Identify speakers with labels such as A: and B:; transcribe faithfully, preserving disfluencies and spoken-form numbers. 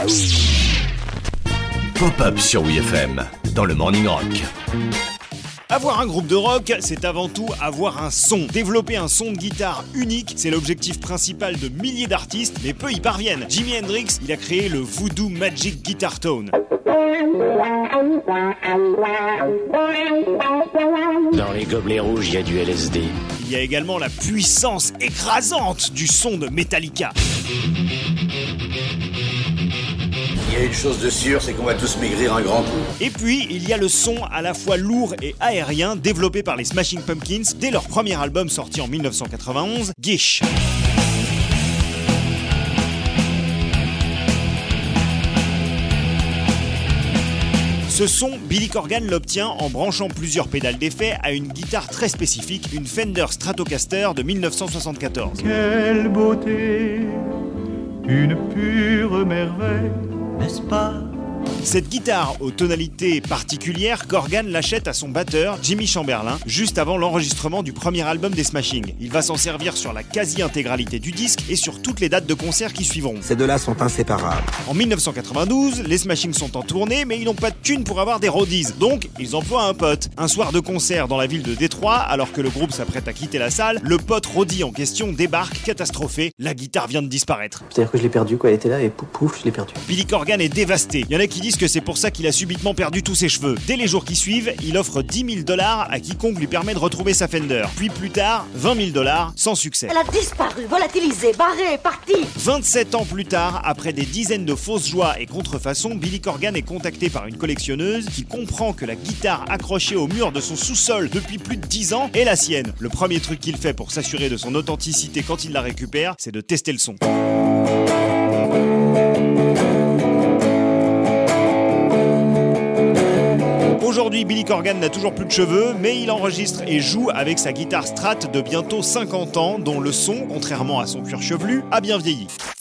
A: Pop-up sur W F M, dans le Morning Rock.
B: Avoir un groupe de rock, c'est avant tout avoir un son. Développer un son de guitare unique, c'est l'objectif principal de milliers d'artistes, mais peu y parviennent. Jimi Hendrix, il a créé le Voodoo Magic Guitar Tone.
C: Dans les gobelets rouges, il y a du L S D.
B: Il y a également la puissance écrasante du son de Metallica.
D: Il y a une chose de sûre, c'est qu'on va tous maigrir un grand coup.
B: Et puis, il y a le son à la fois lourd et aérien développé par les Smashing Pumpkins dès leur premier album sorti en mille neuf cent quatre-vingt-onze, Gish. Ce son, Billy Corgan l'obtient en branchant plusieurs pédales d'effet à une guitare très spécifique, une Fender Stratocaster de mille neuf cent soixante-quatorze.
E: Quelle beauté, une pure merveille, n'est-ce pas ?
B: Cette guitare aux tonalités particulières, Corgan l'achète à son batteur, Jimmy Chamberlin, juste avant l'enregistrement du premier album des Smashing. Il va s'en servir sur la quasi-intégralité du disque et sur toutes les dates de concerts qui suivront.
F: Ces deux-là sont inséparables.
B: En mille neuf cent quatre-vingt-douze, les Smashing sont en tournée, mais ils n'ont pas de thunes pour avoir des roadies. Donc, ils emploient un pote. Un soir de concert dans la ville de Détroit, alors que le groupe s'apprête à quitter la salle, le pote roadie en question débarque, catastrophé. La guitare vient de disparaître.
F: C'est-à-dire que je l'ai perdu, quoi. Elle était là et pouf, pouf, je l'ai perdu.
B: Billy Corgan est dévasté. Il y en a qui disent que c'est pour ça qu'il a subitement perdu tous ses cheveux. Dès les jours qui suivent, il offre dix mille dollars à quiconque lui permet de retrouver sa Fender. Puis plus tard, vingt mille dollars, sans succès.
G: Elle a disparu, volatilisée, barrée, partie.
B: vingt-sept ans plus tard, après des dizaines de fausses joies et contrefaçons, Billy Corgan est contacté par une collectionneuse qui comprend que la guitare accrochée au mur de son sous-sol depuis plus de dix ans est la sienne. Le premier truc qu'il fait pour s'assurer de son authenticité quand il la récupère, c'est de tester le son. Aujourd'hui, Billy Corgan n'a toujours plus de cheveux, mais il enregistre et joue avec sa guitare Strat de bientôt cinquante ans, dont le son, contrairement à son cuir chevelu, a bien vieilli.